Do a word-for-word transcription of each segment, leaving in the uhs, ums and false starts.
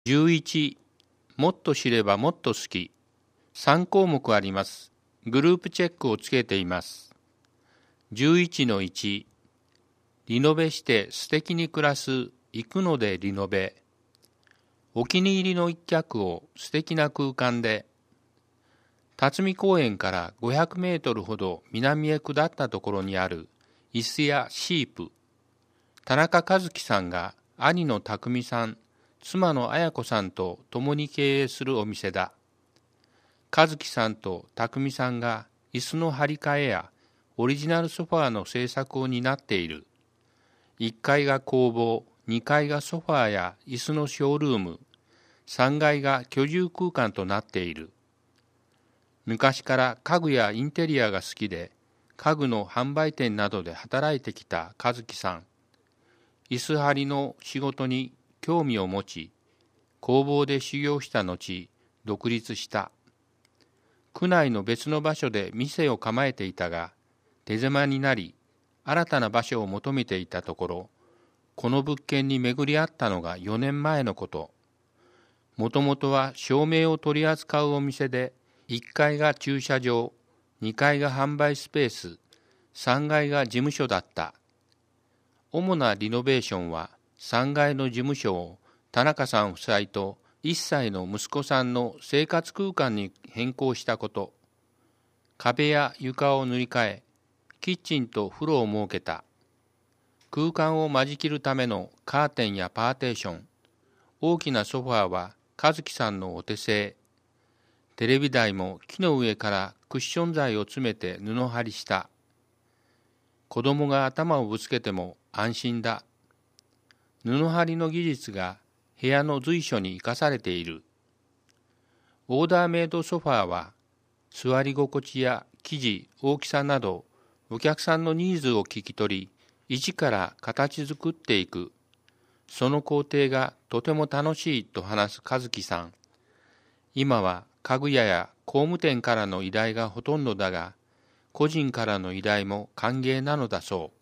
じゅういち、もっと知ればもっと好き。さん項目あります。グループチェックをつけています。じゅういちのいち、リノベして素敵に暮らす、行くのでリノベ。お気に入りの一脚を素敵な空間で。辰巳公園からごひゃくメートルほど南へ下ったところにある椅子やシープ。田中和樹さんが兄の匠さん、妻の綾子さんと共に経営するお店だ。和樹さんと匠さんが椅子の張り替えやオリジナルソファーの製作を担っている。いっかいが工房、にかいがソファーや椅子のショールーム、さんがいが居住空間となっている。昔から家具やインテリアが好きで、家具の販売店などで働いてきた和樹さん。椅子張りの仕事に興味を持ち、工房で修行した後、独立した。区内の別の場所で店を構えていたが、手狭になり、新たな場所を求めていたところ、この物件に巡り合ったのがよねんまえのこと。もともとは照明を取り扱うお店で、いっかいが駐車場、にかいが販売スペース、さんがいが事務所だった。主なリノベーションはさんがいの事務所を田中さん夫妻といっさいの息子さんの生活空間に変更したこと。壁や床を塗り替え、キッチンと風呂を設けた。空間を間仕切るためのカーテンやパーテーション。大きなソファーは和樹さんのお手製。テレビ台も木の上からクッション材を詰めて布張りした。子供が頭をぶつけても安心だ。布張りの技術が部屋の随所に生かされている。オーダーメイドソファーは座り心地や生地、大きさなどお客さんのニーズを聞き取り、一から形作っていく。その工程がとても楽しいと話す和樹さん。今は家具屋や工務店からの依頼がほとんどだが、個人からの依頼も歓迎なのだそう。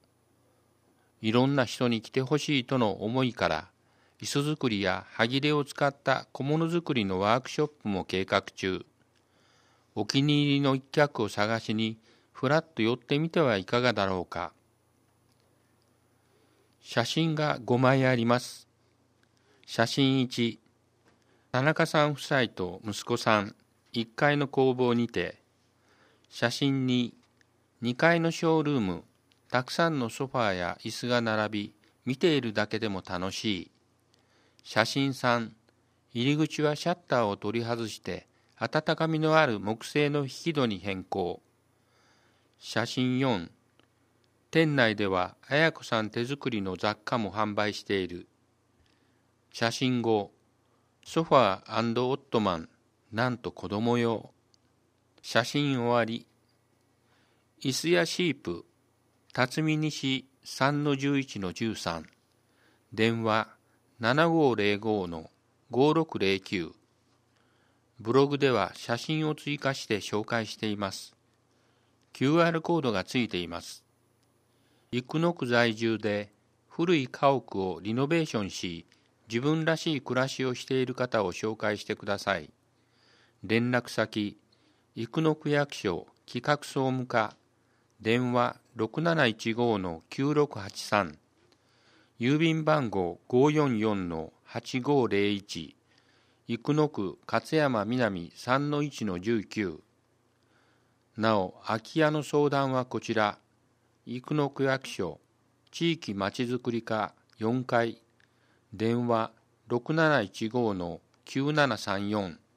いろんな人に来てほしいとの思いから、椅子作りや歯切れを使った小物作りのワークショップも計画中。お気に入りの一脚を探しに、ふらっと寄ってみてはいかがだろうか。写真がごまいあります。写真いち、田中さん夫妻と息子さん、いっかいの工房にて。写真に、にかいのショールーム、たくさんのソファーや椅子が並び、見ているだけでも楽しい。写真さん、入り口はシャッターを取り外して、温かみのある木製の引き戸に変更。写真よん、店内では綾子さん手作りの雑貨も販売している。写真ご、ソファー&オットマン、なんと子供用。写真終わり。椅子やシープ、辰巳西 さんのじゅういちのじゅうさん、電話 ななごーぜろごのごろくぜろきゅう。ブログでは写真を追加して紹介しています。キューアール コードがついています。生野区在住で古い家屋をリノベーションし、自分らしい暮らしをしている方を紹介してください。連絡先、生野区役所企画総務課、電話 ろくなないちごのきゅうろくはちさん、郵便番号 ごーよんよんのはちごーぜろいち、生野区勝山南 さんのいちのじゅうきゅう。なお、空き家の相談はこちら、生野区役所地域まちづくり課よんかい、電話 ろくなないちごのきゅうななさんよん。